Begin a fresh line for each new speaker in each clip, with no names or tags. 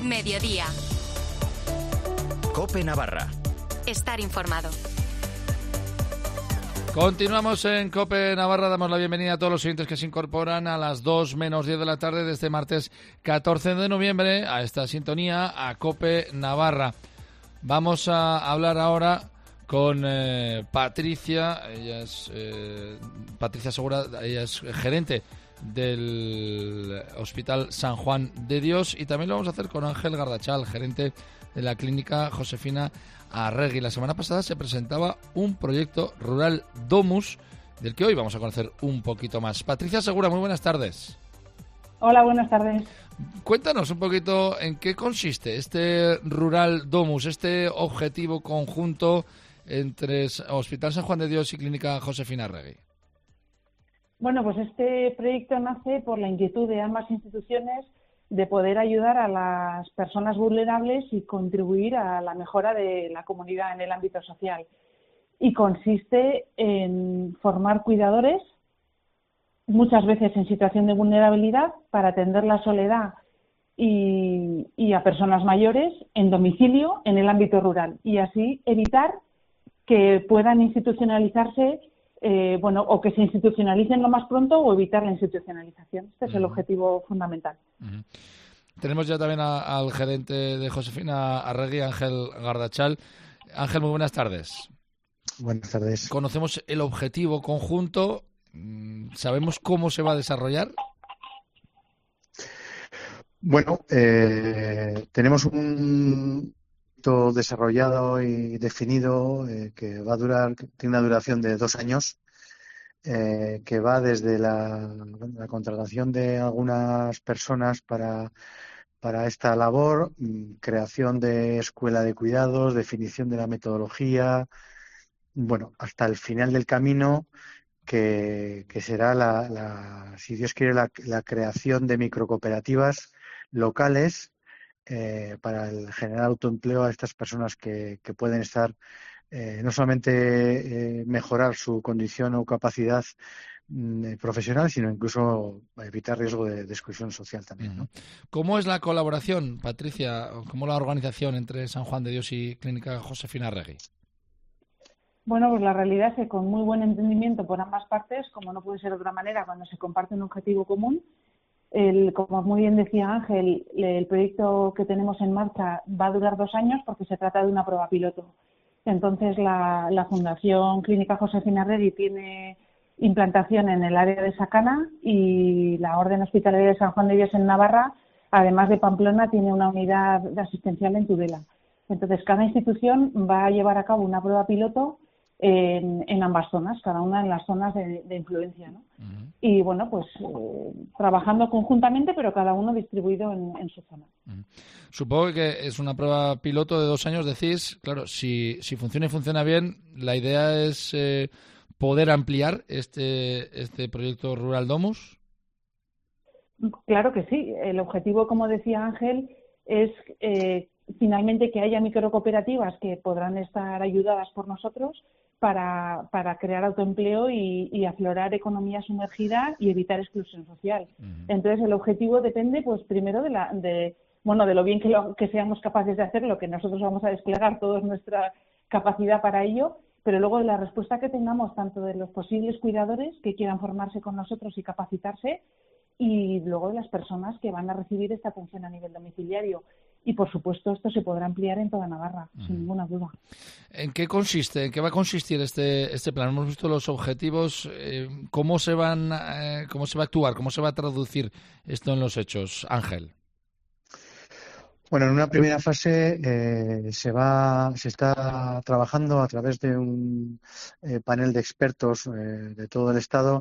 Mediodía.
COPE Navarra.
Estar informado.
Continuamos en COPE Navarra. Damos la bienvenida a todos los oyentes que se incorporan a las 2 menos 10 de la tarde de este martes 14 de noviembre a esta sintonía, a COPE Navarra. Vamos a hablar ahora con Patricia. Ella es Patricia Segura, ella es gerente del Hospital San Juan de Dios, y también lo vamos a hacer con Ángel Gardachal, gerente de la clínica Josefina Arregui. La semana pasada se presentaba un proyecto rural Domus, del que hoy vamos a conocer un poquito más. Patricia Segura, muy buenas tardes.
Hola, buenas tardes.
Cuéntanos un poquito en qué consiste este rural Domus, este objetivo conjunto entre Hospital San Juan de Dios y clínica Josefina Arregui.
Bueno, pues este proyecto nace por la inquietud de ambas instituciones de poder ayudar a las personas vulnerables y contribuir a la mejora de la comunidad en el ámbito social. Y consiste en formar cuidadores, muchas veces en situación de vulnerabilidad, para atender la soledad y a personas mayores en domicilio en el ámbito rural, y así evitar que puedan institucionalizarse o que se institucionalicen lo más pronto, o evitar la institucionalización. Este es el objetivo fundamental.
Tenemos ya también al gerente de Josefina Arregui, Ángel Gardachal. Ángel, muy buenas tardes.
Buenas tardes.
Conocemos el objetivo conjunto. ¿Sabemos cómo se va a desarrollar?
Bueno, tenemos un desarrollado y definido que va a durar, que tiene una duración de 2 años, que va desde la contratación de algunas personas para esta labor, creación de escuela de cuidados, definición de la metodología, bueno, hasta el final del camino, que será si Dios quiere, la creación de microcooperativas locales para generar autoempleo a estas personas que pueden estar, no solamente mejorar su condición o capacidad profesional, sino incluso evitar riesgo de exclusión social también, ¿no?
¿Cómo es la colaboración, Patricia? ¿Cómo la organización entre San Juan de Dios y clínica Josefina Arregui?
Bueno, pues la realidad es que con muy buen entendimiento por ambas partes, como no puede ser de otra manera cuando se comparte un objetivo común. Como muy bien decía Ángel, el proyecto que tenemos en marcha va a durar 2 años porque se trata de una prueba piloto. Entonces, la Fundación Clínica Josefina Arregui tiene implantación en el área de Sacana, y la Orden Hospitalaria de San Juan de Dios en Navarra, además de Pamplona, tiene una unidad asistencial en Tudela. Entonces, cada institución va a llevar a cabo una prueba piloto en ambas zonas, cada una en las zonas de influencia, ¿no? Y bueno, pues trabajando conjuntamente, pero cada uno distribuido en su zona.
Supongo que es una prueba piloto de 2 años, decís. Claro, si funciona y funciona bien, la idea es poder ampliar este proyecto Rural Domus.
Claro que sí. El objetivo, como decía Ángel, es finalmente que haya microcooperativas que podrán estar ayudadas por nosotros para crear autoempleo y aflorar economía sumergida y evitar exclusión social. Entonces, el objetivo depende, pues, primero de lo bien que seamos capaces de hacerlo, que nosotros vamos a desplegar toda nuestra capacidad para ello, pero luego de la respuesta que tengamos tanto de los posibles cuidadores que quieran formarse con nosotros y capacitarse, y luego de las personas que van a recibir esta atención a nivel domiciliario. Y, por supuesto, esto se podrá ampliar en toda Navarra, sin ninguna duda.
¿En qué consiste? ¿En qué va a consistir este plan? Hemos visto los objetivos. ¿Cómo se va a actuar? ¿Cómo se va a traducir esto en los hechos, Ángel?
Bueno, en una primera fase se está trabajando a través de un panel de expertos de todo el Estado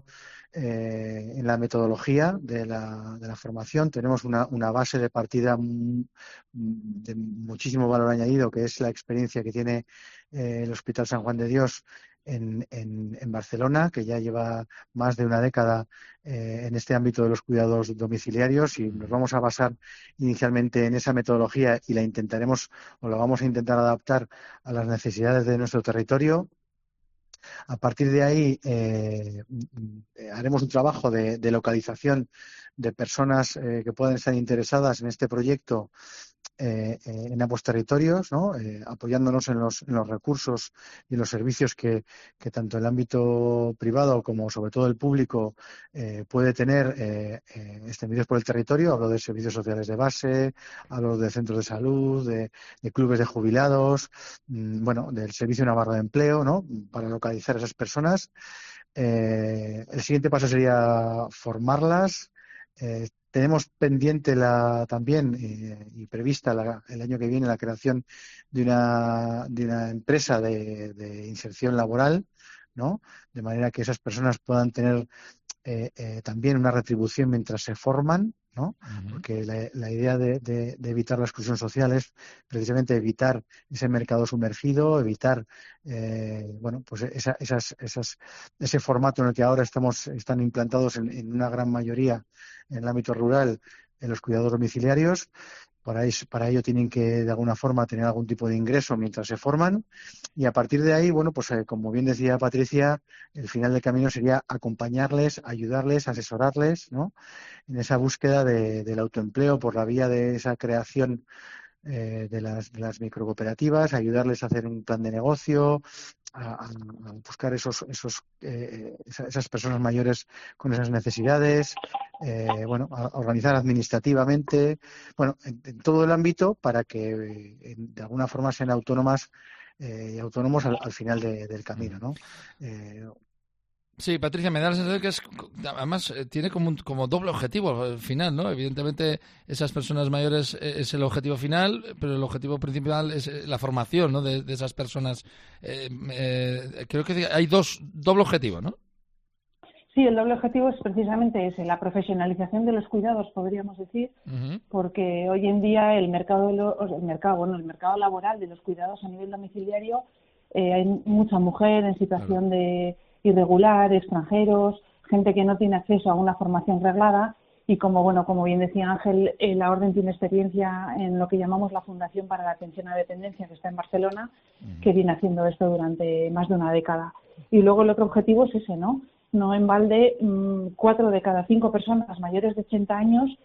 en la metodología de la formación. Tenemos una base de partida de muchísimo valor añadido, que es la experiencia que tiene el Hospital San Juan de Dios en Barcelona, que ya lleva más de una década en este ámbito de los cuidados domiciliarios, y nos vamos a basar inicialmente en esa metodología y la vamos a intentar adaptar a las necesidades de nuestro territorio. A partir de ahí haremos un trabajo de localización de personas que puedan estar interesadas en este proyecto en ambos territorios, ¿no? Apoyándonos en los recursos y los servicios que tanto el ámbito privado como sobre todo el público puede tener extendidos por el territorio. Hablo de servicios sociales de base, hablo de centros de salud, de clubes de jubilados, bueno, del Servicio Navarro de Empleo, ¿no? Para localizar a esas personas. El siguiente paso sería formarlas. Tenemos pendiente también y prevista el año que viene la creación de una empresa de inserción laboral, ¿no? De manera que esas personas puedan tener también una retribución mientras se forman, ¿no? Porque la idea de evitar la exclusión social es precisamente evitar ese mercado sumergido, evitar bueno, pues ese formato en el que ahora están implantados en una gran mayoría en el ámbito rural en los cuidados domiciliarios. Para ello tienen que, de alguna forma, tener algún tipo de ingreso mientras se forman. Y a partir de ahí, bueno, pues como bien decía Patricia, el final del camino sería acompañarles, ayudarles, asesorarles, ¿no? En esa búsqueda del autoempleo por la vía de esa creación de las microcooperativas, ayudarles a hacer un plan de negocio, a buscar esas personas mayores con esas necesidades, bueno, a organizar administrativamente, bueno, en todo el ámbito para que de alguna forma sean autónomas y autónomos al final del camino, ¿no?
Sí, Patricia, me da la sensación que además tiene como doble objetivo al final, ¿no? Evidentemente esas personas mayores es el objetivo final, pero el objetivo principal es la formación, ¿no? de esas personas. Creo que hay doble objetivo, ¿no?
Sí, el doble objetivo es precisamente ese, la profesionalización de los cuidados, podríamos decir, porque hoy en día el mercado laboral de los cuidados a nivel domiciliario, hay mucha mujer en situación de irregular, extranjeros, gente que no tiene acceso a una formación reglada y como bien decía Ángel, la Orden tiene experiencia en lo que llamamos la Fundación para la Atención a la Dependencia, que está en Barcelona, que viene haciendo esto durante más de una década. Y luego el otro objetivo es ese, ¿no? No en balde, 4 de cada 5 personas mayores de 80 años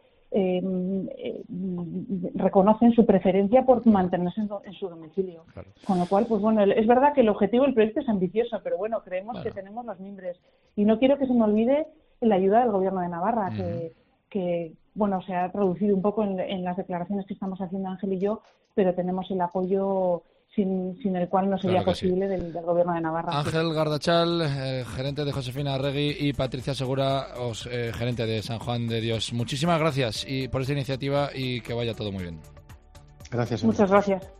reconocen su preferencia por mantenerse en su domicilio. Claro. Con lo cual, pues bueno, es verdad que el objetivo del proyecto es ambicioso, pero bueno, creemos que tenemos los mimbres. Y no quiero que se me olvide la ayuda del Gobierno de Navarra, que bueno, se ha traducido un poco en las declaraciones que estamos haciendo Ángel y yo, pero tenemos el apoyo sin el cual no sería posible del Gobierno de Navarra.
Ángel Gardachal, gerente de Josefina Arregui, y Patricia Segura, gerente de San Juan de Dios. Muchísimas gracias por esta iniciativa y que vaya todo muy bien.
Gracias.
Muchas gracias.